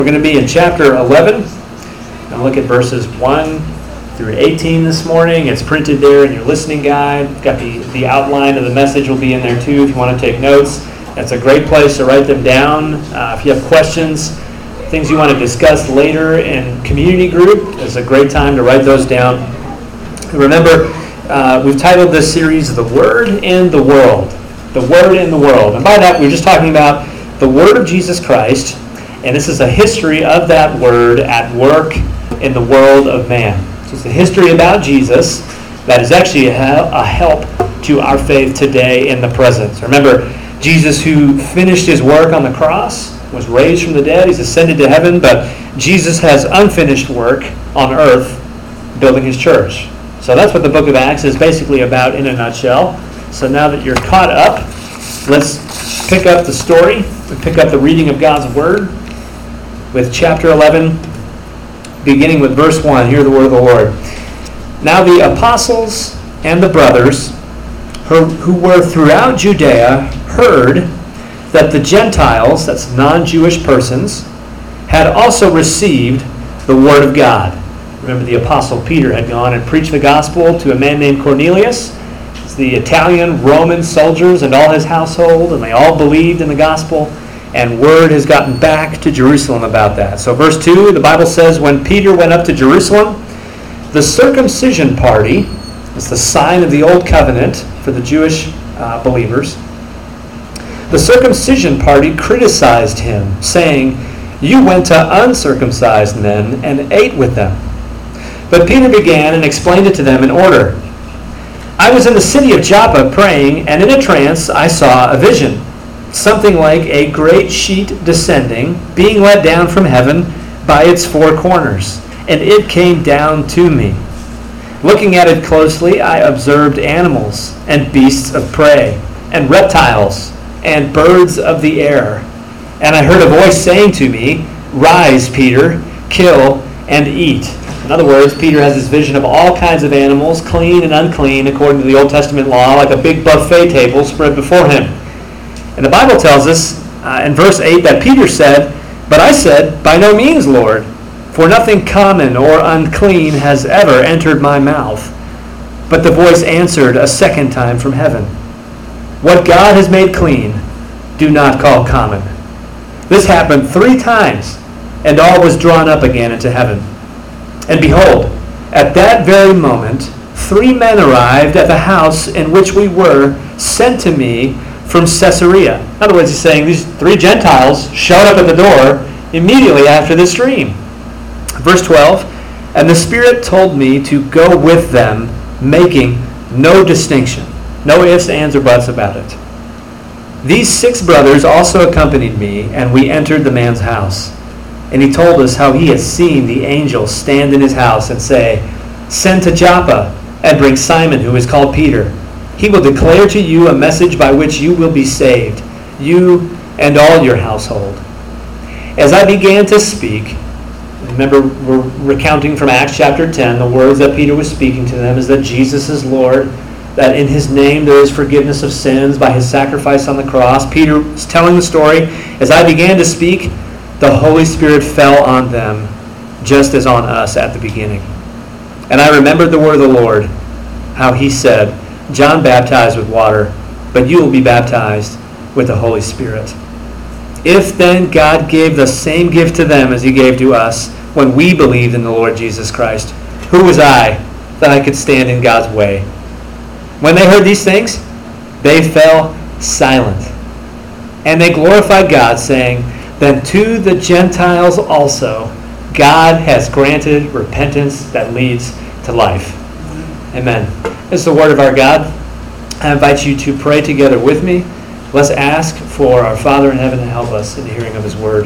We're going to be in chapter 11. I'll look at verses 1 through 18 this morning. It's printed there in your listening guide. Got the outline of the message will be in there too if you want to take notes. That's a great place to write them down. If you have questions, things you want to discuss later in community group, it's a great time to write those down. Remember, we've titled this series The Word in the World. The Word in the World. And by that, we're just talking about the Word of Jesus Christ. And this is a history of that Word at work in the world of man. So it's a history about Jesus that is actually a help to our faith today in the present. So remember, Jesus who finished his work on the cross, was raised from the dead, he's ascended to heaven, but Jesus has unfinished work on earth building his church. So that's what the book of Acts is basically about in a nutshell. So now that you're caught up, let's pick up the story and pick up the reading of God's Word with chapter 11, beginning with verse 1. Hear the word of the Lord. Now the apostles and the brothers who were throughout Judea heard that the Gentiles, that's non-Jewish persons, had also received the Word of God. Remember, the Apostle Peter had gone and preached the gospel to a man named Cornelius. It's the Italian Roman soldiers and all his household, and they all believed in the gospel, and word has gotten back to Jerusalem about that. So verse 2, the Bible says, when Peter went up to Jerusalem, the circumcision party, it's the sign of the old covenant for the Jewish believers, the circumcision party criticized him, saying, "You went to uncircumcised men and ate with them." But Peter began and explained it to them in order. "I was in the city of Joppa praying, and in a trance I saw a vision, something like a great sheet descending, being let down from heaven by its four corners, and it came down to me. Looking at it closely, I observed animals and beasts of prey, and reptiles, and birds of the air. And I heard a voice saying to me, 'Rise, Peter, kill and eat.'" In other words, Peter has this vision of all kinds of animals, clean and unclean, according to the Old Testament law, like a big buffet table spread before him. And the Bible tells us in verse 8 that Peter said, "But I said, 'By no means, Lord, for nothing common or unclean has ever entered my mouth.' But the voice answered a second time from heaven, 'What God has made clean, do not call common.' This happened 3 times, and all was drawn up again into heaven. And behold, at that very moment, 3 men arrived at the house in which we were, sent to me from Caesarea." In other words, he's saying these 3 Gentiles showed up at the door immediately after this dream. Verse 12, "And the Spirit told me to go with them, making no distinction." No ifs, ands, or buts about it. "These 6 brothers also accompanied me, and we entered the man's house. And he told us how he had seen the angel stand in his house and say, 'Send to Joppa and bring Simon, who is called Peter. He will declare to you a message by which you will be saved, you and all your household.' As I began to speak," remember, we're recounting from Acts chapter 10, the words that Peter was speaking to them is that Jesus is Lord, that in his name there is forgiveness of sins by his sacrifice on the cross. Peter is telling the story. "As I began to speak, the Holy Spirit fell on them, just as on us at the beginning. And I remembered the word of the Lord, how he said, 'John baptized with water, but you will be baptized with the Holy Spirit.' If then God gave the same gift to them as he gave to us when we believed in the Lord Jesus Christ, who was I that I could stand in God's way?" When they heard these things, they fell silent. And they glorified God, saying, "Then to the Gentiles also God has granted repentance that leads to life." Amen. This is the word of our God. I invite you to pray together with me. Let's ask for our Father in heaven to help us in the hearing of his word.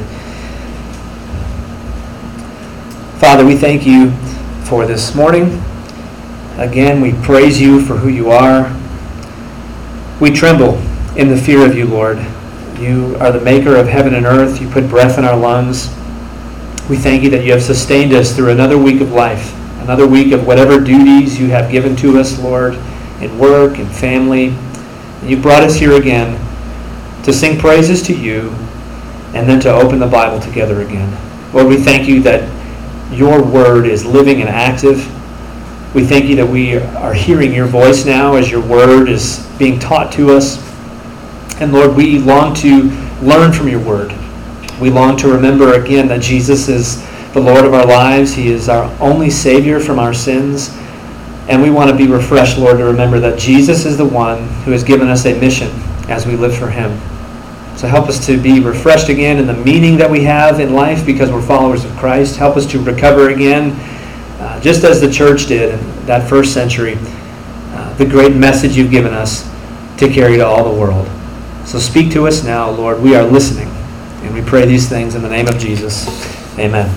Father, we thank you for this morning. Again, we praise you for who you are. We tremble in the fear of you, Lord. You are the maker of heaven and earth. You put breath in our lungs. We thank you that you have sustained us through another week of life, another week of whatever duties you have given to us, Lord, in work and family. And you brought us here again to sing praises to you and then to open the Bible together again. Lord, we thank you that your word is living and active. We thank you that we are hearing your voice now as your word is being taught to us. And Lord, we long to learn from your word. We long to remember again that Jesus is the Lord of our lives. He is our only Savior from our sins. And we want to be refreshed, Lord, to remember that Jesus is the one who has given us a mission as we live for him. So help us to be refreshed again in the meaning that we have in life because we're followers of Christ. Help us to recover again, just as the church did in that first century, the great message you've given us to carry to all the world. So speak to us now, Lord. We are listening. And we pray these things in the name of Jesus. Amen.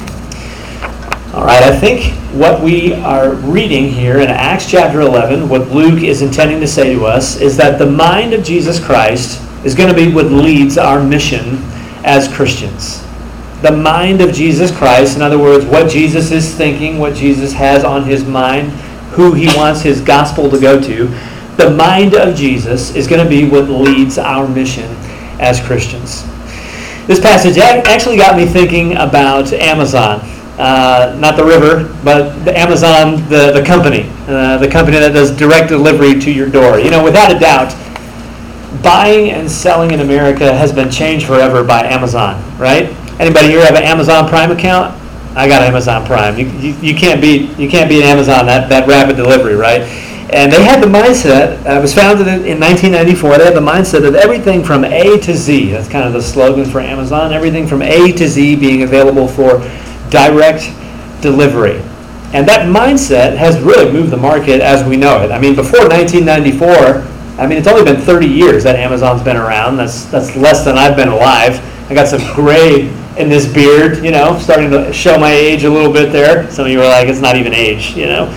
All right, I think what we are reading here in Acts chapter 11, what Luke is intending to say to us, is that the mind of Jesus Christ is going to be what leads our mission as Christians. The mind of Jesus Christ, in other words, what Jesus is thinking, what Jesus has on his mind, who he wants his gospel to go to, the mind of Jesus is going to be what leads our mission as Christians. This passage actually got me thinking about Amazon. Not the river, but the Amazon, the company that does direct delivery to your door. You know, without a doubt, buying and selling in America has been changed forever by Amazon, right? Anybody here have an Amazon Prime account? I got Amazon Prime. You can't beat Amazon that rapid delivery, right? And they had the mindset. It was founded in 1994. They had the mindset of everything from A to Z. That's kind of the slogan for Amazon. Everything from A to Z being available for direct delivery. And that mindset has really moved the market as we know it. I mean, before 1994, it's only been 30 years that Amazon's been around. That's less than I've been alive. I got some gray in this beard, starting to show my age a little bit there. Some of you are like, it's not even age,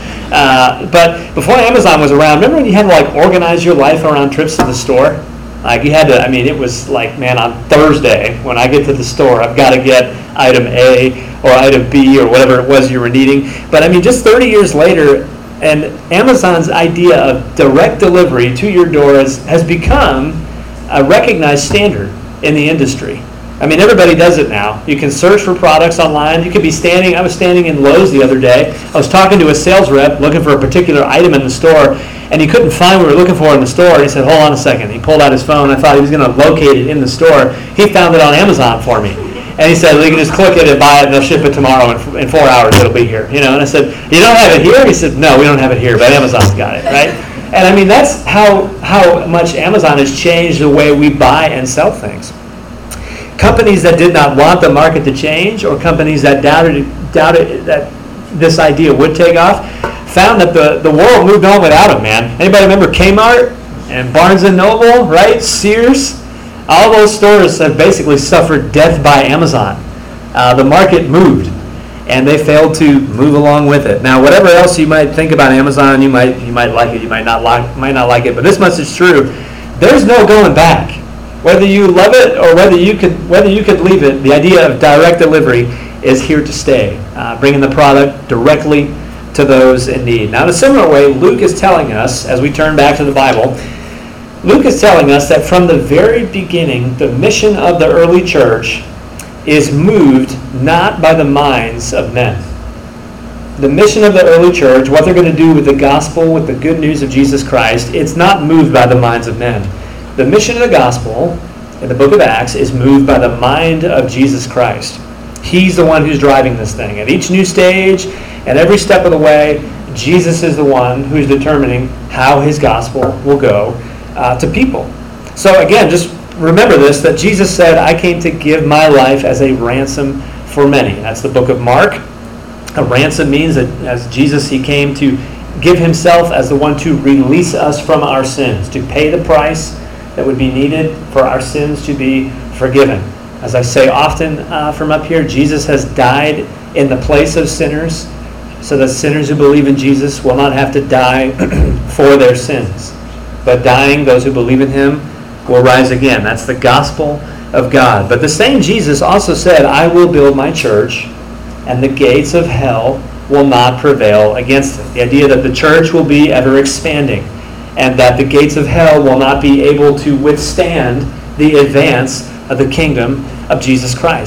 But before Amazon was around, remember when you had to like organize your life around trips to the store? Like you had to, it was like, man, on Thursday when I get to the store, I've got to get item A or item B or whatever it was you were needing. But just 30 years later, and Amazon's idea of direct delivery to your door has become a recognized standard in the industry. Everybody does it now. You can search for products online. You could be I was standing in Lowe's the other day. I was talking to a sales rep looking for a particular item in the store, and he couldn't find what we were looking for in the store. And he said, hold on a second. He pulled out his phone. I thought he was going to locate it in the store. He found it on Amazon for me. And he said, well, you can just click it and buy it, and they'll ship it tomorrow. In 4 hours, it'll be here. And I said, you don't have it here? He said, no, we don't have it here, but Amazon's got it, right? And that's how much Amazon has changed the way we buy and sell things. Companies that did not want the market to change, or companies that doubted that this idea would take off, found that the world moved on without them, man. Anybody remember Kmart and Barnes & Noble, right? Sears? All those stores have basically suffered death by Amazon. The market moved, and they failed to move along with it. Now, whatever else you might think about Amazon, you might like it, you might not like it, but this much is true. There's no going back. Whether you love it or whether you could leave it, the idea of direct delivery is here to stay, bringing the product directly to those in need. Now, in a similar way, Luke is telling us, as we turn back to the Bible, Luke is telling us that from the very beginning, the mission of the early church is moved not by the minds of men. The mission of the early church, what they're going to do with the gospel, with the good news of Jesus Christ, it's not moved by the minds of men. The mission of the gospel in the book of Acts is moved by the mind of Jesus Christ. He's the one who's driving this thing. At each new stage, at every step of the way, Jesus is the one who's determining how his gospel will go to people. So again, just remember this, that Jesus said, I came to give my life as a ransom for many. That's the book of Mark. A ransom means that as Jesus, he came to give himself as the one to release us from our sins, to pay the price that would be needed for our sins to be forgiven. As I say often from up here, Jesus has died in the place of sinners so that sinners who believe in Jesus will not have to die for their sins. But dying, those who believe in him will rise again. That's the gospel of God. But the same Jesus also said, I will build my church, and the gates of hell will not prevail against it. The idea that the church will be ever expanding, and that the gates of hell will not be able to withstand the advance of the kingdom of Jesus Christ.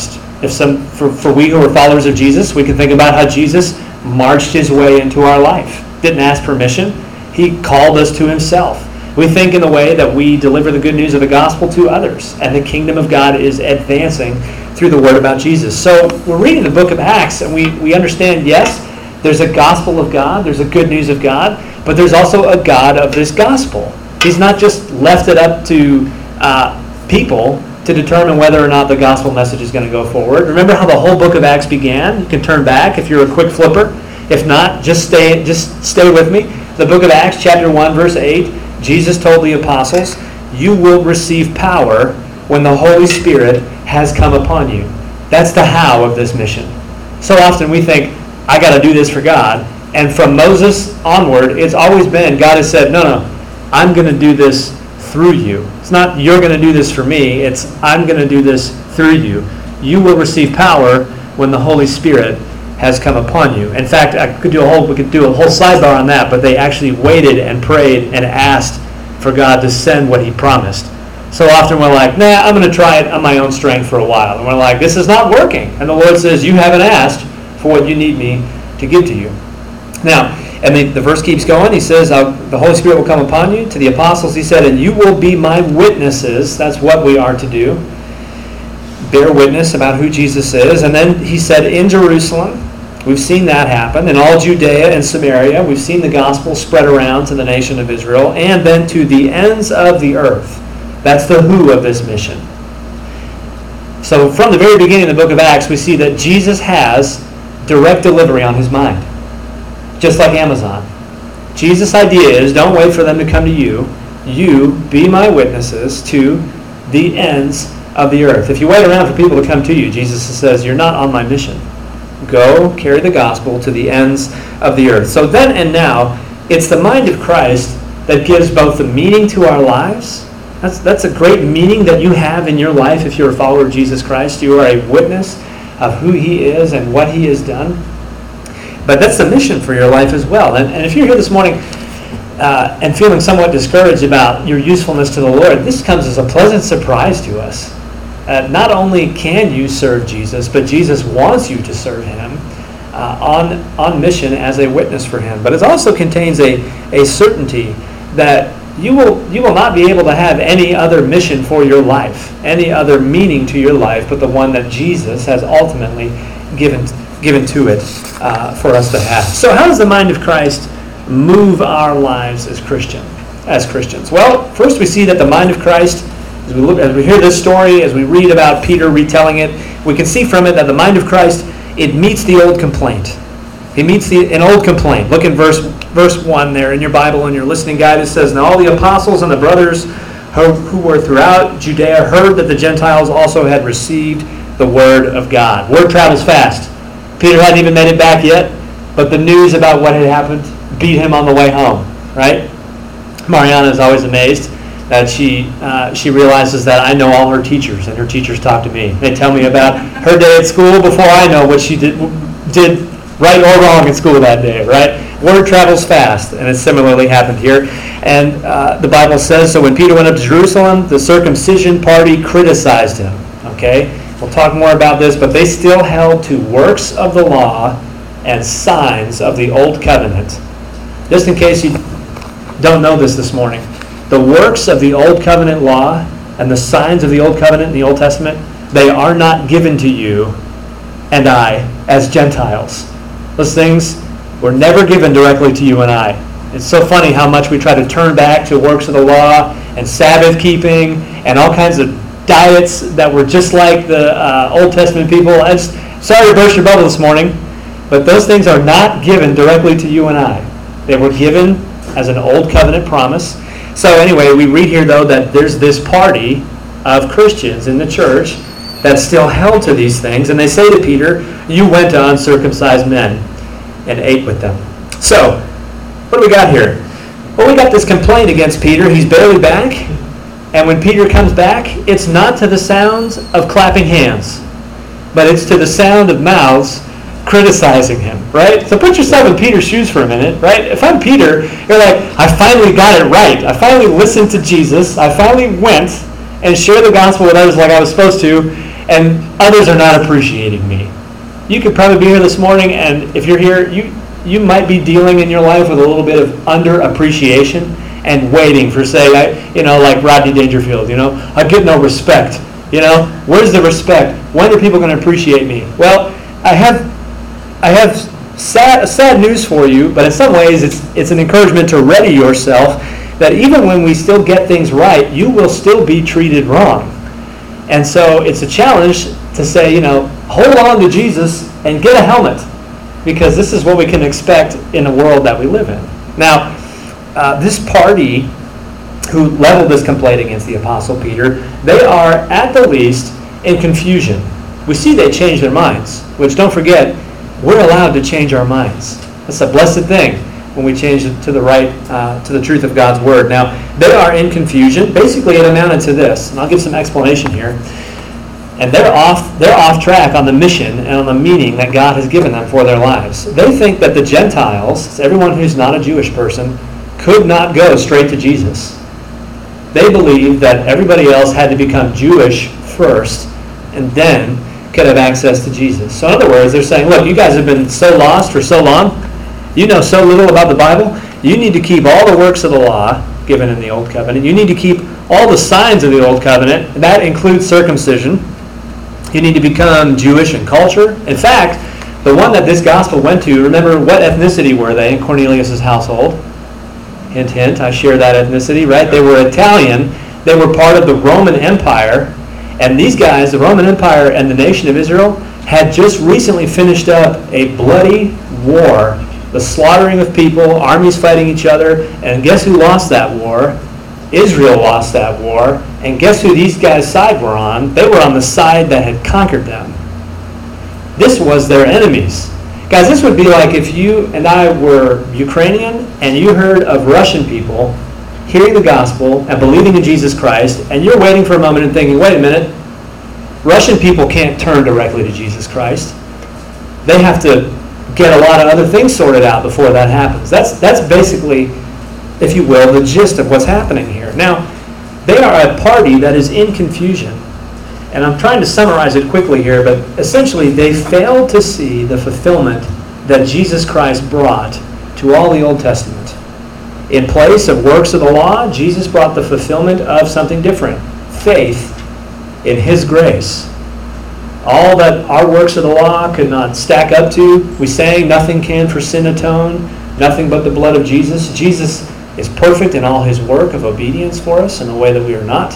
For we who are followers of Jesus, we can think about how Jesus marched his way into our life. Didn't ask permission. He called us to himself. We think in the way that we deliver the good news of the gospel to others, and the kingdom of God is advancing through the word about Jesus. So we're reading the book of Acts, and we understand, yes, there's a gospel of God, there's a good news of God, but there's also a God of this gospel. He's not just left it up to people to determine whether or not the gospel message is going to go forward. Remember how the whole book of Acts began? You can turn back if you're a quick flipper. If not, just stay with me. The book of Acts, chapter 1, verse 8, Jesus told the apostles, "You will receive power when the Holy Spirit has come upon you." That's the how of this mission. So often we think, I got to do this for God. And from Moses onward, it's always been, God has said, no, I'm going to do this through you. It's not you're going to do this for me. It's I'm going to do this through you. You will receive power when the Holy Spirit has come upon you. In fact, we could do a whole sidebar on that, but they actually waited and prayed and asked for God to send what he promised. So often we're like, I'm going to try it on my own strength for a while. And we're like, this is not working. And the Lord says, you haven't asked for what you need me to give to you. Now, and the verse keeps going. He says, the Holy Spirit will come upon you. To the apostles, he said, and you will be my witnesses. That's what we are to do. Bear witness about who Jesus is. And then he said, in Jerusalem, we've seen that happen. In all Judea and Samaria, we've seen the gospel spread around to the nation of Israel. And then to the ends of the earth. That's the who of this mission. So from the very beginning of the book of Acts, we see that Jesus has direct delivery on his mind. Just like Amazon. Jesus' idea is, don't wait for them to come to you. You be my witnesses to the ends of the earth. If you wait around for people to come to you, Jesus says, you're not on my mission. Go carry the gospel to the ends of the earth. So then and now, it's the mind of Christ that gives both the meaning to our lives. That's a great meaning that you have in your life if you're a follower of Jesus Christ. You are a witness of who he is and what he has done. But that's the mission for your life as well. And if you're here this morning and feeling somewhat discouraged about your usefulness to the Lord, this comes as a pleasant surprise to us. Not only can you serve Jesus, but Jesus wants you to serve him on mission as a witness for him. But it also contains a certainty that you will not be able to have any other mission for your life, any other meaning to your life, but the one that Jesus has ultimately given to it for us to have. So how does the mind of Christ move our lives as Christians? Well, first we see that the mind of Christ, as we hear this story, as we read about Peter retelling it, we can see from it that the mind of Christ, it meets the old complaint. He meets an old complaint. Look in verse 1 there in your Bible, in your listening guide. It says, now all the apostles and the brothers who were throughout Judea heard that the Gentiles also had received the word of God. Word travels fast. Peter hadn't even made it back yet, but the news about what had happened beat him on the way home, right? Mariana is always amazed that she realizes that I know all her teachers, and her teachers talk to me. They tell me about her day at school before I know what she did right or wrong at school that day, right? Word travels fast, and it similarly happened here. And the Bible says, so when Peter went up to Jerusalem, the circumcision party criticized him, okay? We'll talk more about this, but they still held to works of the law and signs of the old covenant. Just in case you don't know this morning, the works of the old covenant law and the signs of the old covenant in the Old Testament, they are not given to you and I as Gentiles. Those things were never given directly to you and I. It's so funny how much we try to turn back to works of the law and Sabbath keeping and all kinds of diets that were just like the Old Testament people. Sorry to burst your bubble this morning, but those things are not given directly to you and I. They were given as an old covenant promise. So anyway, we read here, though, that there's this party of Christians in the church that still held to these things, and they say to Peter, you went to uncircumcised men and ate with them. So, what do we got here? Well, we got this complaint against Peter. He's barely back. And when Peter comes back, it's not to the sounds of clapping hands, but it's to the sound of mouths criticizing him, right? So put yourself in Peter's shoes for a minute, right? If I'm Peter, you're like, I finally got it right. I finally listened to Jesus. I finally went and shared the gospel with others like I was supposed to. and others are not appreciating me. You could probably be here this morning, and if you're here, you might be dealing in your life with a little bit of underappreciation and waiting for, say, like Rodney Dangerfield, I get no respect. Where's the respect? When are people going to appreciate me? Well, I have sad news for you, but in some ways it's an encouragement to ready yourself that even when we still get things right, you will still be treated wrong. And so it's a challenge to say, hold on to Jesus and get a helmet, because this is what we can expect in the world that we live in. Now, this party who leveled this complaint against the Apostle Peter, they are at the least in confusion. We see they change their minds, which, don't forget, we're allowed to change our minds. That's a blessed thing when we change it to the truth of God's Word. Now, they are in confusion. Basically, it amounted to this, and I'll give some explanation here. And they're off track on the mission and on the meaning that God has given them for their lives. They think that the Gentiles, everyone who's not a Jewish person, could not go straight to Jesus. They believe that everybody else had to become Jewish first and then could have access to Jesus. So in other words, they're saying, look, you guys have been so lost for so long. You know so little about the Bible. You need to keep all the works of the law given in the Old Covenant. You need to keep all the signs of the Old Covenant. And that includes circumcision. You need to become Jewish in culture. In fact, the one that this gospel went to, remember, what ethnicity were they in Cornelius' household? Hint, hint, I share that ethnicity, right? They were Italian. They were part of the Roman Empire. And these guys, the Roman Empire and the nation of Israel, had just recently finished up a bloody war, the slaughtering of people, armies fighting each other. And guess who lost that war? Israel lost that war. And guess who these guys' side were on? They were on the side that had conquered them. This was their enemies. Guys, this would be like if you and I were Ukrainian and you heard of Russian people hearing the gospel and believing in Jesus Christ, and you're waiting for a moment and thinking, wait a minute, Russian people can't turn directly to Jesus Christ. They have to get a lot of other things sorted out before that happens. That's basically, if you will, the gist of what's happening here. Now, they are a party that is in confusion. And I'm trying to summarize it quickly here, but essentially they failed to see the fulfillment that Jesus Christ brought to all the Old Testament. In place of works of the law, Jesus brought the fulfillment of something different, faith in His grace. All that our works of the law could not stack up to. We sang, nothing can for sin atone, nothing but the blood of Jesus. Jesus is perfect in all His work of obedience for us in a way that we are not.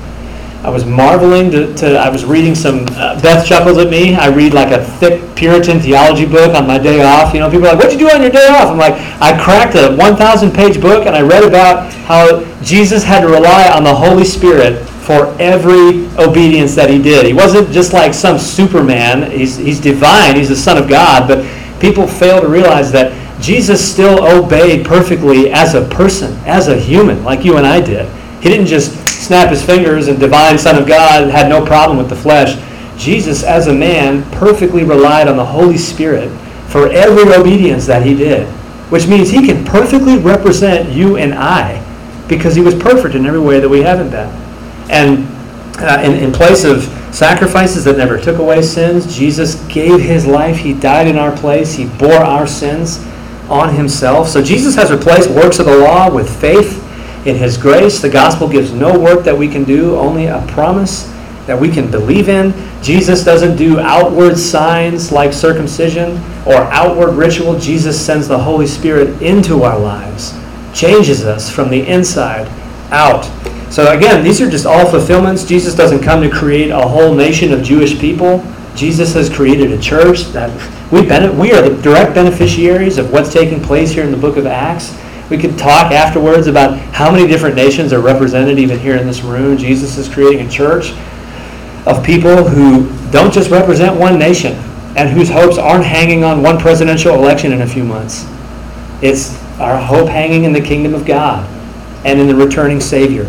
I was marveling I was reading some, Beth chuckles at me. I read like a thick Puritan theology book on my day off. People are like, what'd you do on your day off? I'm like, I cracked a 1,000-page book and I read about how Jesus had to rely on the Holy Spirit for every obedience that He did. He wasn't just like some Superman. He's divine. He's the Son of God. But people fail to realize that Jesus still obeyed perfectly as a person, as a human, like you and I did. He didn't just snap His fingers and divine Son of God had no problem with the flesh. Jesus, as a man, perfectly relied on the Holy Spirit for every obedience that He did, which means He can perfectly represent you and I because He was perfect in every way that we haven't been. And in place of sacrifices that never took away sins, Jesus gave His life. He died in our place. He bore our sins on Himself. So Jesus has replaced works of the law with faith in His grace. The gospel gives no work that we can do, only a promise that we can believe in. Jesus doesn't do outward signs like circumcision or outward ritual. Jesus sends the Holy Spirit into our lives, changes us from the inside out. So again, these are just all fulfillments. Jesus doesn't come to create a whole nation of Jewish people. Jesus has created a church that we are the direct beneficiaries of what's taking place here in the book of Acts. We could talk afterwards about how many different nations are represented even here in this room. Jesus is creating a church of people who don't just represent one nation and whose hopes aren't hanging on one presidential election in a few months. It's our hope hanging in the kingdom of God and in the returning Savior.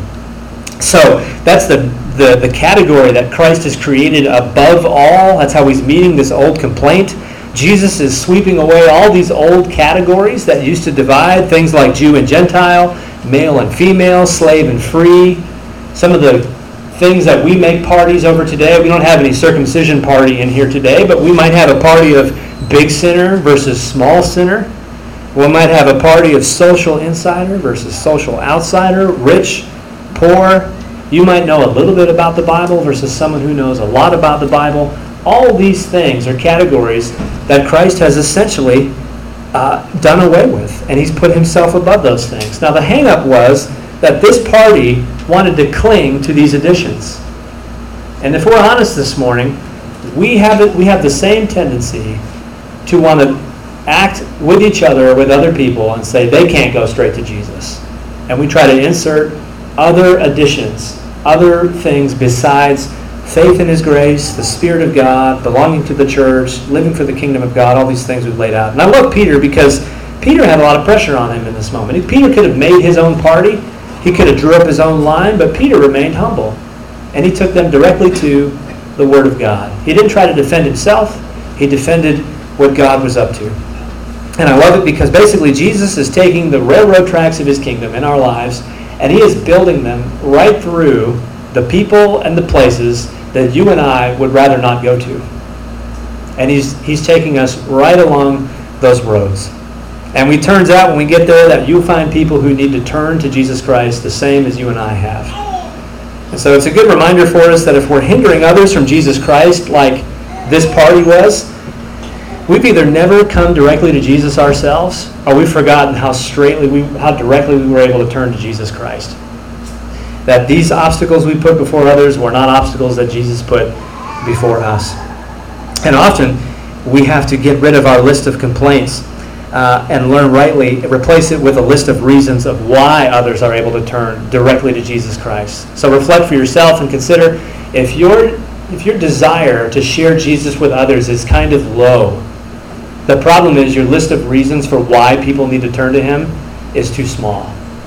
So that's the category that Christ has created above all. That's how He's meeting this old complaint. Jesus is sweeping away all these old categories that used to divide things like Jew and Gentile, male and female, slave and free. Some of the things that we make parties over today. We don't have any circumcision party in here today, but we might have a party of big sinner versus small sinner. We might have a party of social insider versus social outsider, rich, poor. You might know a little bit about the Bible versus someone who knows a lot about the Bible. All these things are categories that Christ has essentially done away with, and he's put himself above those things. Now the hang-up was that this party wanted to cling to these additions. And if we're honest this morning, we have the same tendency to want to act with each other, with other people, and say they can't go straight to Jesus. And we try to insert other additions, other things besides faith in his grace, the Spirit of God, belonging to the church, living for the kingdom of God, all these things we've laid out. And I love Peter because Peter had a lot of pressure on him in this moment. Peter could have made his own party. He could have drew up his own line, but Peter remained humble. And he took them directly to the Word of God. He didn't try to defend himself. He defended what God was up to. And I love it because basically Jesus is taking the railroad tracks of his kingdom in our lives, and he is building them right through the people and the places that you and I would rather not go to. And he's taking us right along those roads. And it turns out when we get there that you find people who need to turn to Jesus Christ the same as you and I have. And so it's a good reminder for us that if we're hindering others from Jesus Christ like this party was, we've either never come directly to Jesus ourselves, or we've forgotten how directly we were able to turn to Jesus Christ. That these obstacles we put before others were not obstacles that Jesus put before us. And often we have to get rid of our list of complaints and learn rightly, replace it with a list of reasons of why others are able to turn directly to Jesus Christ. So reflect for yourself and consider if your desire to share Jesus with others is kind of low. The problem is your list of reasons for why people need to turn to him is too small.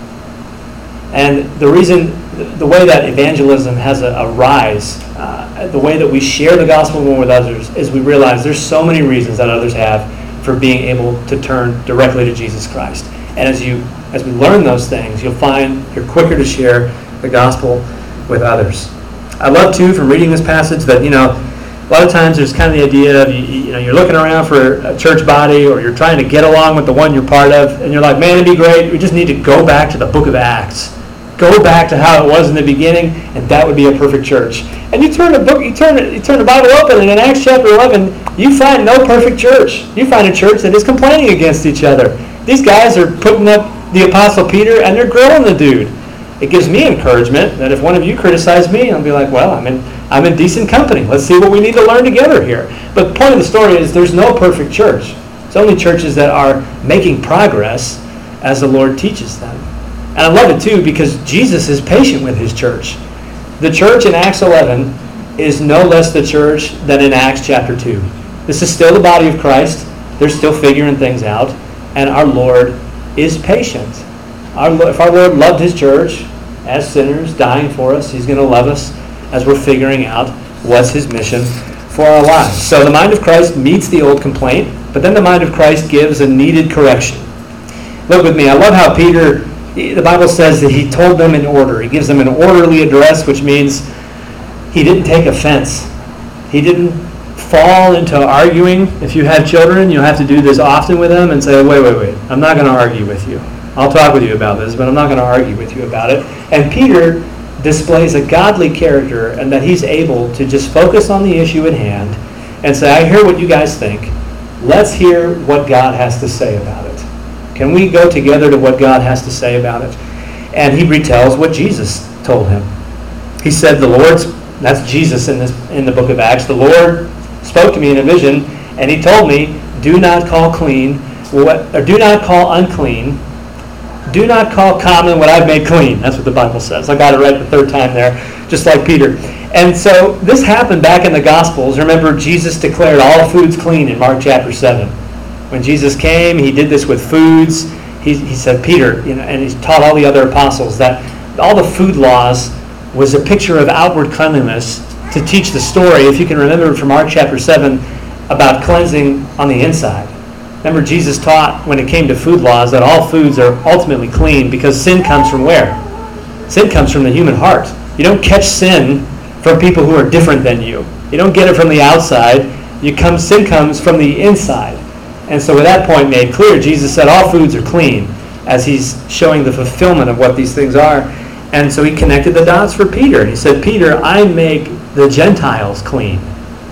And the way that evangelism has a rise, the way that we share the gospel more with others, is we realize there's so many reasons that others have for being able to turn directly to Jesus Christ. And as we learn those things, you'll find you're quicker to share the gospel with others. I love too from reading this passage that a lot of times there's kind of the idea of you're looking around for a church body, or you're trying to get along with the one you're part of, and you're like, man, it'd be great. We just need to go back to the book of Acts. Go back to how it was in the beginning, and that would be a perfect church. And you turn the Bible open, and in Acts chapter 11, you find no perfect church. You find a church that is complaining against each other. These guys are putting up the Apostle Peter, and they're grilling the dude. It gives me encouragement that if one of you criticize me, I'll be like, well, I'm in decent company. Let's see what we need to learn together here. But the point of the story is there's no perfect church. It's only churches that are making progress as the Lord teaches them. And I love it too because Jesus is patient with his church. The church in Acts 11 is no less the church than in Acts chapter 2. This is still the body of Christ. They're still figuring things out. And our Lord is patient. If our Lord loved his church as sinners, dying for us, he's going to love us as we're figuring out what's his mission for our lives. So the mind of Christ meets the old complaint, but then the mind of Christ gives a needed correction. Look with me. I love how Peter, the Bible says that he told them in order. He gives them an orderly address, which means he didn't take offense. He didn't fall into arguing. If you have children, you'll have to do this often with them and say, wait, I'm not going to argue with you. I'll talk with you about this, but I'm not going to argue with you about it. And Peter displays a godly character, and that he's able to just focus on the issue at hand and say, I hear what you guys think. Let's hear what God has to say about it. Can we go together to what God has to say about it? And he retells what Jesus told him. He said, that's Jesus in the book of Acts, the Lord spoke to me in a vision, and he told me, do not call unclean, do not call common what I've made clean. That's what the Bible says. I got it right the third time there, just like Peter. And so this happened back in the Gospels. Remember, Jesus declared all foods clean in Mark chapter 7. When Jesus came, he did this with foods. He said, Peter, and he taught all the other apostles that all the food laws was a picture of outward cleanliness to teach the story, if you can remember from Mark chapter 7, about cleansing on the inside. Remember, Jesus taught when it came to food laws that all foods are ultimately clean because sin comes from where? Sin comes from the human heart. You don't catch sin from people who are different than you. You don't get it from the outside. Sin comes from the inside. And so with that point made clear, Jesus said all foods are clean, as he's showing the fulfillment of what these things are. And so he connected the dots for Peter. And he said, Peter, I make the Gentiles clean.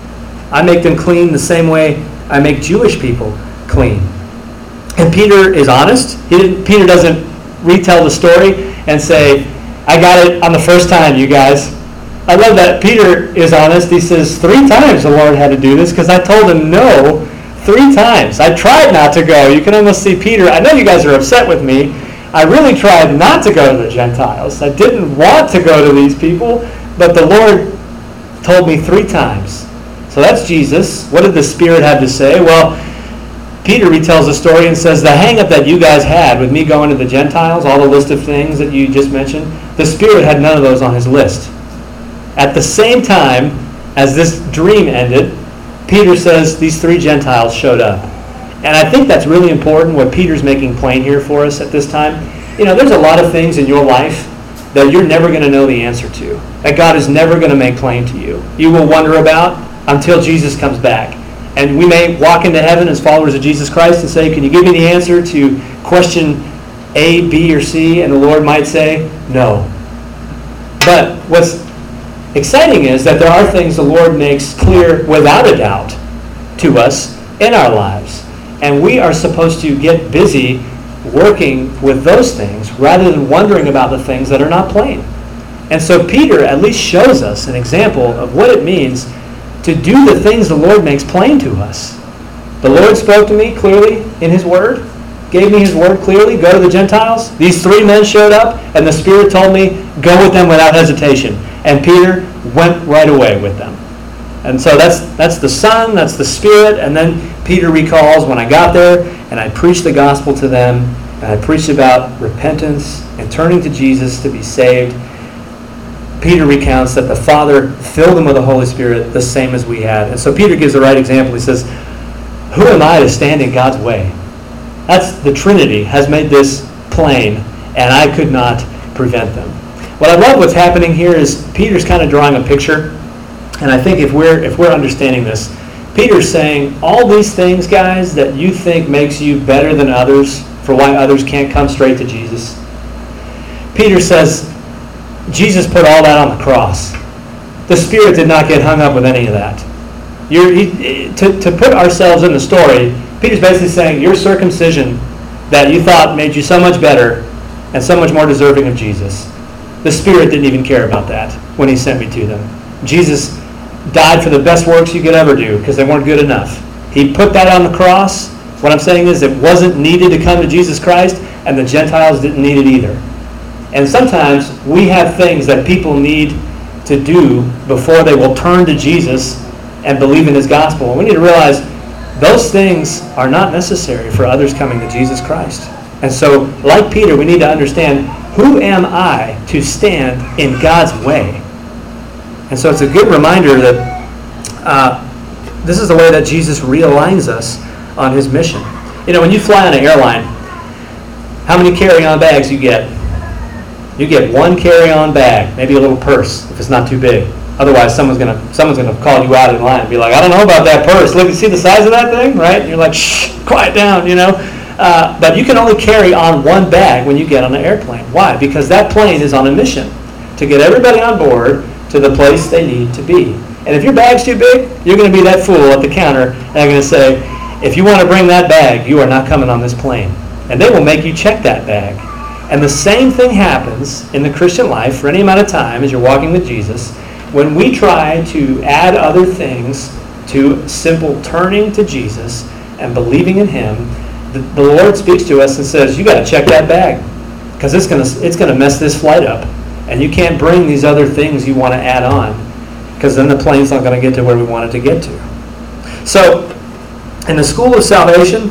I make them clean the same way I make Jewish people clean. And Peter is honest. Peter doesn't retell the story and say, I got it on the first time, you guys. I love that. Peter is honest. He says, 3 times the Lord had to do this because I told him no 3 times. I tried not to go. You can almost see Peter. I know you guys are upset with me. I really tried not to go to the Gentiles. I didn't want to go to these people, but the Lord told me 3 times. So that's Jesus. What did the Spirit have to say? Well, Peter retells the story and says, the hang-up that you guys had with me going to the Gentiles, all the list of things that you just mentioned, the Spirit had none of those on his list. At the same time as this dream ended, Peter says these 3 Gentiles showed up. And I think that's really important, what Peter's making plain here for us at this time. You know, there's a lot of things in your life that you're never going to know the answer to, that God is never going to make plain to you. You will wonder about until Jesus comes back. And we may walk into heaven as followers of Jesus Christ and say, can you give me the answer to question A, B, or C? And the Lord might say, no. But what's exciting is that there are things the Lord makes clear without a doubt to us in our lives. And we are supposed to get busy working with those things rather than wondering about the things that are not plain. And so Peter at least shows us an example of what it means to do the things the Lord makes plain to us. The Lord spoke to me clearly in his word, gave me his word clearly, go to the Gentiles. These 3 men showed up, and the Spirit told me, go with them without hesitation. And Peter went right away with them. And so that's the Son, that's the Spirit, and then Peter recalls when I got there and I preached the gospel to them, and I preached about repentance and turning to Jesus to be saved. Peter recounts that the Father filled him with the Holy Spirit the same as we had. And so Peter gives the right example. He says, who am I to stand in God's way? That's the Trinity has made this plain, and I could not prevent them. What I love what's happening here is Peter's kind of drawing a picture, and I think if we're understanding this, Peter's saying all these things, guys, that you think makes you better than others for why others can't come straight to Jesus. Peter says, Jesus put all that on the cross. The Spirit did not get hung up with any of that. To put ourselves in the story, Peter's basically saying your circumcision that you thought made you so much better and so much more deserving of Jesus, the Spirit didn't even care about that when he sent me to them. Jesus died for the best works you could ever do because they weren't good enough. He put that on the cross. What I'm saying is it wasn't needed to come to Jesus Christ, and the Gentiles didn't need it either. And sometimes we have things that people need to do before they will turn to Jesus and believe in his gospel. And we need to realize those things are not necessary for others coming to Jesus Christ. And so, like Peter, we need to understand, who am I to stand in God's way? And so it's a good reminder that this is the way that Jesus realigns us on his mission. You know, when you fly on an airline, how many carry-on bags you get? You get 1 carry-on bag, maybe a little purse if it's not too big. Otherwise, someone's gonna call you out in line and be like, I don't know about that purse. Look, you see the size of that thing, right? And you're like, shh, quiet down, you know. But you can only carry on 1 bag when you get on an airplane. Why? Because that plane is on a mission to get everybody on board to the place they need to be. And if your bag's too big, you're going to be that fool at the counter, and they're going to say, if you want to bring that bag, you are not coming on this plane. And they will make you check that bag. And the same thing happens in the Christian life for any amount of time as you're walking with Jesus. When we try to add other things to simple turning to Jesus and believing in him, the Lord speaks to us and says, you got to check that bag because it's going to mess this flight up. And you can't bring these other things you want to add on because then the plane's not going to get to where we want it to get to. So in the school of salvation,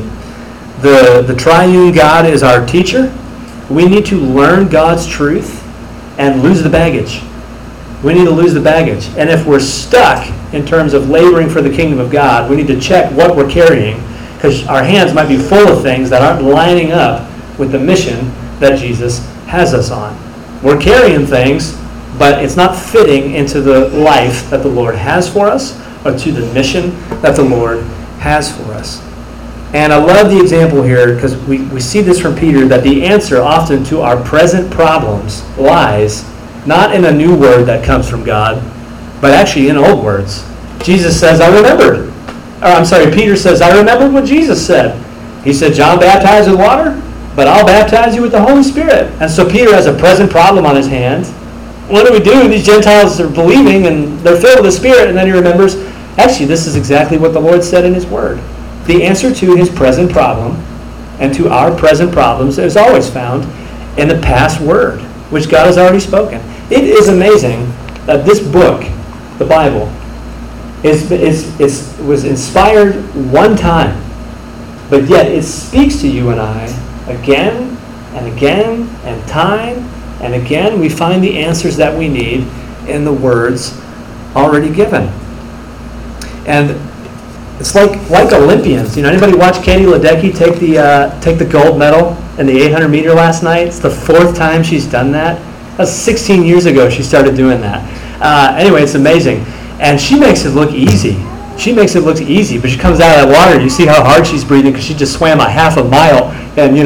the triune God is our teacher. We need to learn God's truth and lose the baggage. We need to lose the baggage. And if we're stuck in terms of laboring for the kingdom of God, we need to check what we're carrying because our hands might be full of things that aren't lining up with the mission that Jesus has us on. We're carrying things, but it's not fitting into the life that the Lord has for us or to the mission that the Lord has for us. And I love the example here because we see this from Peter, that the answer often to our present problems lies not in a new word that comes from God, but actually in old words. Jesus says, Peter says, I remembered what Jesus said. He said, John baptized with water, but I'll baptize you with the Holy Spirit. And so Peter has a present problem on his hands. What do we do? These Gentiles are believing and they're filled with the Spirit. And then he remembers, actually, this is exactly what the Lord said in his word. The answer to his present problem and to our present problems is always found in the past word, which God has already spoken. It is amazing that this book, the Bible, was inspired one time, but yet it speaks to you and I again and again and time and again. We find the answers that we need in the words already given. And it's like Olympians. Anybody watch Katie Ledecky take the gold medal in the 800 meter last night? It's the 4th time she's done that. That's 16 years ago she started doing that. Anyway, it's amazing. And she makes it look easy. She makes it look easy, but she comes out of that water and you see how hard she's breathing because she just swam a half a mile and,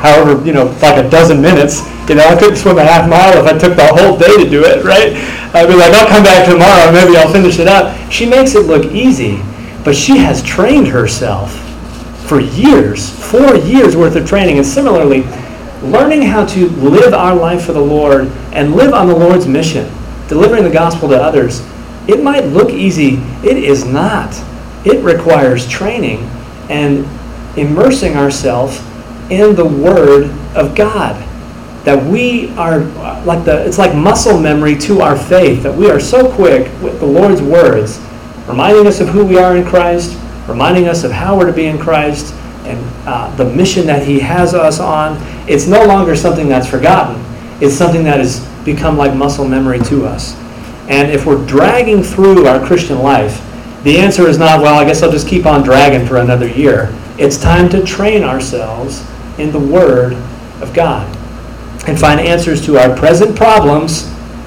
like a dozen minutes. I couldn't swim a half mile if I took the whole day to do it, right? I'd be like, I'll come back tomorrow, maybe I'll finish it up. She makes it look easy, but she has trained herself for years, 4 years worth of training. And similarly, learning how to live our life for the Lord and live on the Lord's mission, delivering the gospel to others. It might look easy. It is not. It requires training and immersing ourselves in the Word of God. That we are it's like muscle memory to our faith, that we are so quick with the Lord's words, reminding us of who we are in Christ, reminding us of how we're to be in Christ, and the mission that He has us on. It's no longer something that's forgotten. It's something that has become like muscle memory to us. And if we're dragging through our Christian life, the answer is not, well, I guess I'll just keep on dragging for another year. It's time to train ourselves in the Word of God and find answers to our present problems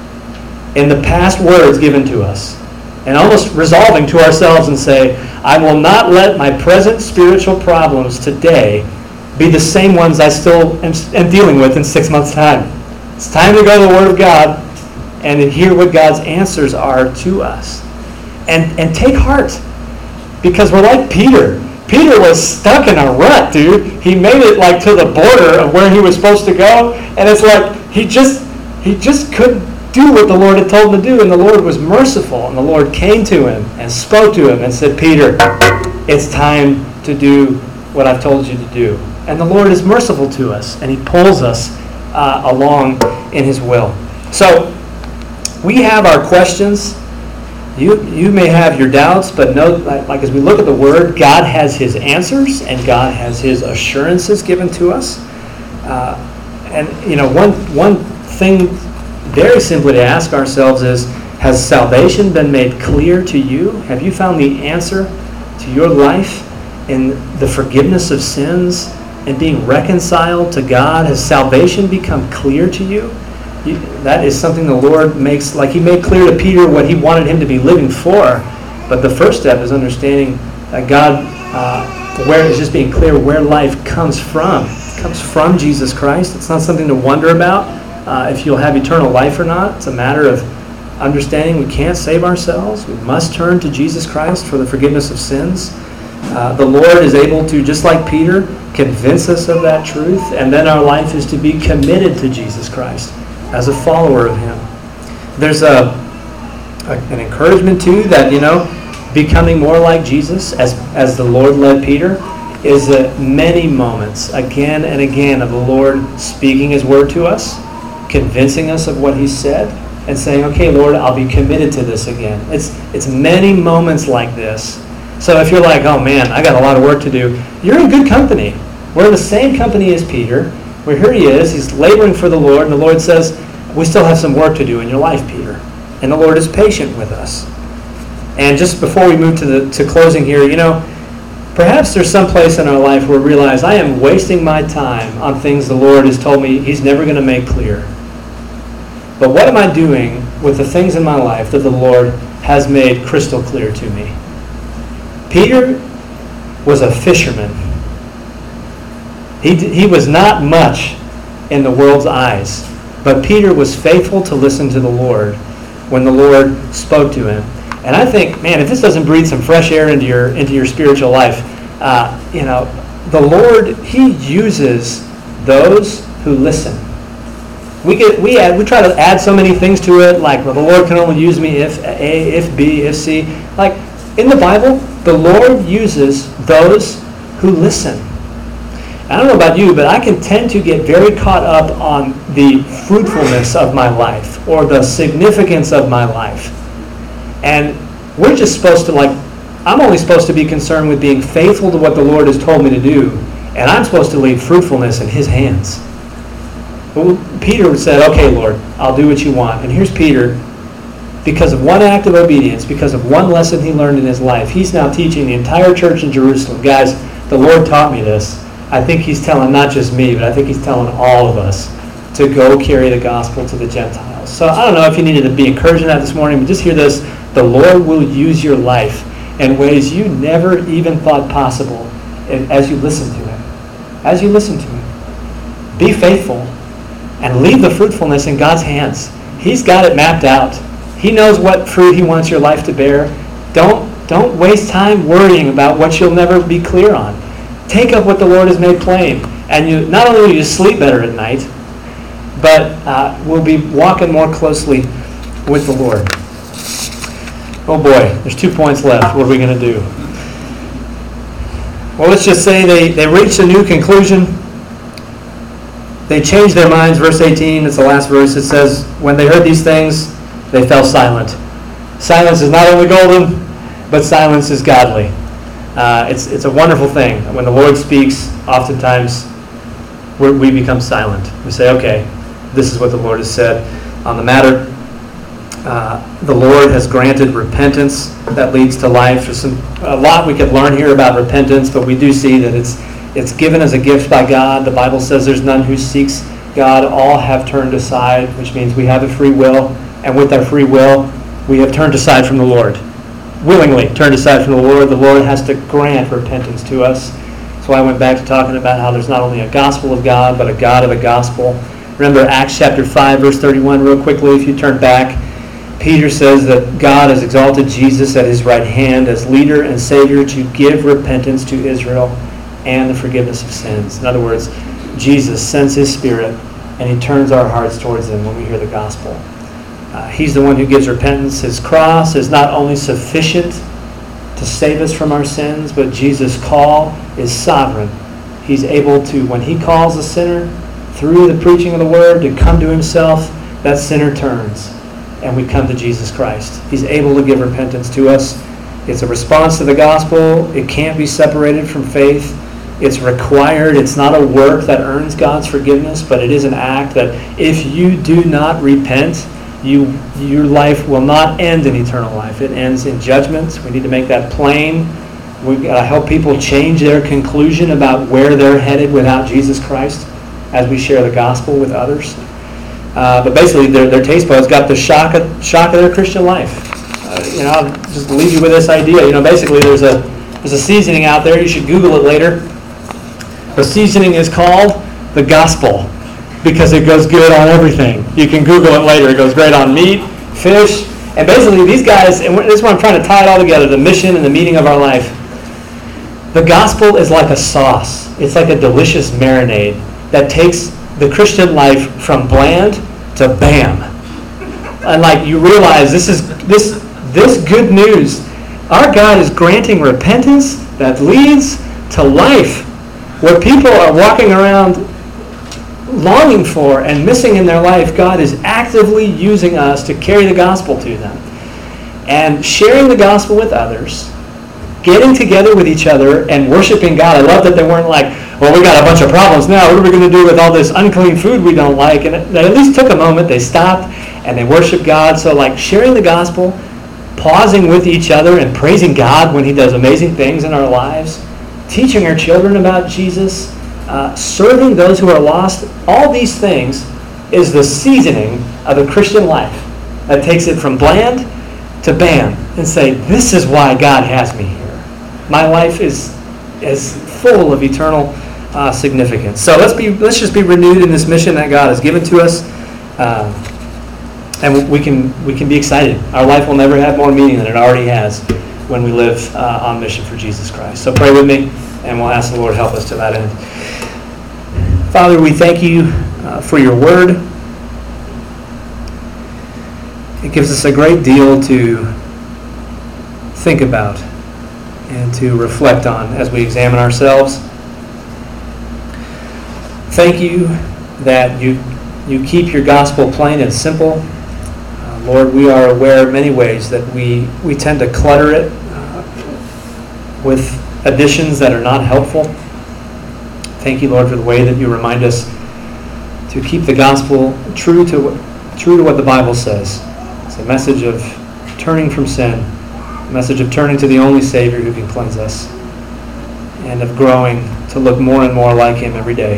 in the past words given to us. And almost resolving to ourselves and say, I will not let my present spiritual problems today be the same ones I still am dealing with in 6 months' time. It's time to go to the Word of God and to hear what God's answers are to us. And take heart, because we're like Peter. Peter was stuck in a rut, dude. He made it like to the border of where he was supposed to go, and it's like he just couldn't do what the Lord had told him to do, and the Lord was merciful, and the Lord came to him and spoke to him and said, Peter, it's time to do what I've told you to do. And the Lord is merciful to us, and He pulls us along in His will. So we have our questions. You may have your doubts, but know, like as we look at the Word, God has His answers and God has His assurances given to us. One thing very simply to ask ourselves is, has salvation been made clear to you? Have you found the answer to your life in the forgiveness of sins and being reconciled to God? Has salvation become clear to you? That is something the Lord makes, like He made clear to Peter what He wanted him to be living for. But the first step is understanding that God, where it's just being clear where life comes from. It comes from Jesus Christ. It's not something to wonder about if you'll have eternal life or not. It's a matter of understanding we can't save ourselves. We must turn to Jesus Christ for the forgiveness of sins. The Lord is able to, just like Peter, convince us of that truth, and then our life is to be committed to Jesus Christ as a follower of Him. There's an encouragement too that, becoming more like Jesus as the Lord led Peter is many moments again and again of the Lord speaking His word to us, convincing us of what He said, and saying, okay, Lord, I'll be committed to this again. It's many moments like this. So if you're like, oh man, I got a lot of work to do, you're in good company. We're in the same company as Peter, where here he is, he's laboring for the Lord, and the Lord says, we still have some work to do in your life, Peter. And the Lord is patient with us. And just before we move to closing here, perhaps there's some place in our life where we realize I am wasting my time on things the Lord has told me He's never going to make clear. But what am I doing with the things in my life that the Lord has made crystal clear to me. Peter was a fisherman. He was not much in the world's eyes, but Peter was faithful to listen to the Lord when the Lord spoke to him. And I think, man, if this doesn't breathe some fresh air into your spiritual life, the Lord, He uses those who listen. We try to add so many things to it, like, well, the Lord can only use me if A, if B, if C. Like, in the Bible, the Lord uses those who listen. I don't know about you, but I can tend to get very caught up on the fruitfulness of my life or the significance of my life. And we're just supposed to, I'm only supposed to be concerned with being faithful to what the Lord has told me to do, and I'm supposed to leave fruitfulness in His hands. Well, Peter said, okay, Lord, I'll do what you want. And here's Peter, because of one act of obedience, because of one lesson he learned in his life, he's now teaching the entire church in Jerusalem. Guys, the Lord taught me this. I think He's telling not just me, but I think He's telling all of us to go carry the gospel to the Gentiles. So I don't know if you needed to be encouraged in that this morning, but just hear this. The Lord will use your life in ways you never even thought possible as you listen to Him. As you listen to Him. Be faithful and leave the fruitfulness in God's hands. He's got it mapped out. He knows what fruit He wants your life to bear. Don't waste time worrying about what you'll never be clear on. Take up what the Lord has made plain. And you not only will you sleep better at night, but we'll be walking more closely with the Lord. Oh boy, there's 2 points left. What are we going to do? Well, let's just say they reached a new conclusion. They changed their minds. Verse 18, it's the last verse. It says, when they heard these things, they fell silent. Silence is not only golden, but silence is godly. It's a wonderful thing. When the Lord speaks, oftentimes we become silent. We say, okay, this is what the Lord has said on the matter. The Lord has granted repentance that leads to life. There's a lot we could learn here about repentance, but we do see that it's given as a gift by God. The Bible says there's none who seeks God. All have turned aside, which means we have a free will, and with our free will, we have turned aside from the Lord. Willingly turned aside from the Lord. The Lord has to grant repentance to us. So I went back to talking about how there's not only a gospel of God, but a God of a gospel. Remember Acts chapter 5, verse 31, real quickly, if you turn back. Peter says that God has exalted Jesus at His right hand as leader and Savior to give repentance to Israel and the forgiveness of sins. In other words, Jesus sends His Spirit and He turns our hearts towards Him when we hear the gospel. He's the one who gives repentance. His cross is not only sufficient to save us from our sins, but Jesus' call is sovereign. He's able to, when He calls a sinner through the preaching of the Word to come to Himself, that sinner turns and we come to Jesus Christ. He's able to give repentance to us. It's a response to the gospel. It can't be separated from faith. It's required. It's not a work that earns God's forgiveness, but it is an act that if you do not repent, your life will not end in eternal life. It ends in judgment. We need to make that plain. We've got to help people change their conclusion about where they're headed without Jesus Christ as we share the gospel with others. But basically, their taste buds got the shock of their Christian life. I'll just leave you with this idea. Basically, there's a seasoning out there. You should Google it later. The seasoning is called the gospel, because it goes good on everything. You can Google it later. It goes great on meat, fish, and basically these guys, and this is why I'm trying to tie it all together, the mission and the meaning of our life. The gospel is like a sauce. It's like a delicious marinade that takes the Christian life from bland to bam. And you realize this good news. Our God is granting repentance that leads to life, where people are walking around longing for and missing in their life. God is actively using us to carry the gospel to them. And sharing the gospel with others, getting together with each other and worshiping God. I love that they weren't like, well, we got a bunch of problems now. What are we going to do with all this unclean food we don't like? And they at least took a moment. They stopped and they worshiped God. So sharing the gospel, pausing with each other and praising God when He does amazing things in our lives, teaching our children about Jesus, serving those who are lost, all these things is the seasoning of the Christian life. that takes it from bland to bam and say, this is why God has me here. My life is full of eternal significance. So let's just be renewed in this mission that God has given to us, and we can be excited. Our life will never have more meaning than it already has when we live on mission for Jesus Christ. So pray with me, and we'll ask the Lord to help us to that end. Father, we thank you for your word. It gives us a great deal to think about and to reflect on as we examine ourselves. Thank you that you keep your gospel plain and simple. Lord, we are aware of many ways that we tend to clutter it with additions that are not helpful. Thank you, Lord, for the way that you remind us to keep the gospel true to what the Bible says. It's a message of turning from sin, a message of turning to the only Savior who can cleanse us, and of growing to look more and more like Him every day.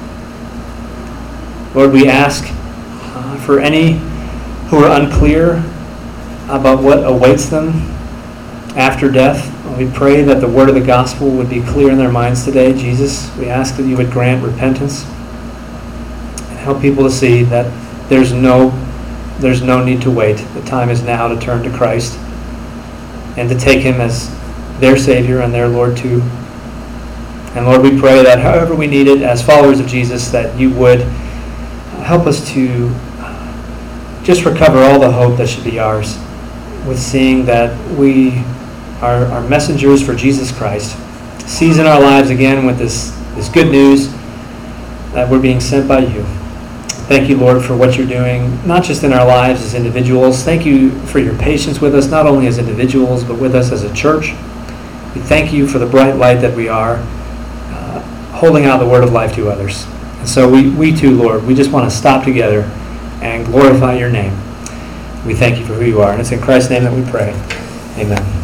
Lord, we ask for any who are unclear about what awaits them after death. We pray that the word of the gospel would be clear in their minds today. Jesus, we ask that you would grant repentance and help people to see that there's no need to wait. The time is now to turn to Christ and to take Him as their Savior and their Lord too. And Lord, we pray that however we need it as followers of Jesus, that you would help us to just recover all the hope that should be ours with seeing that we are messengers for Jesus Christ. Season our lives again with this good news that we're being sent by you. Thank you, Lord, for what you're doing, not just in our lives as individuals. Thank you for your patience with us, not only as individuals, but with us as a church. We thank you for the bright light that we are, holding out the word of life to others. And so we too, Lord, we just want to stop together and glorify your name. We thank you for who you are. And it's in Christ's name that we pray. Amen.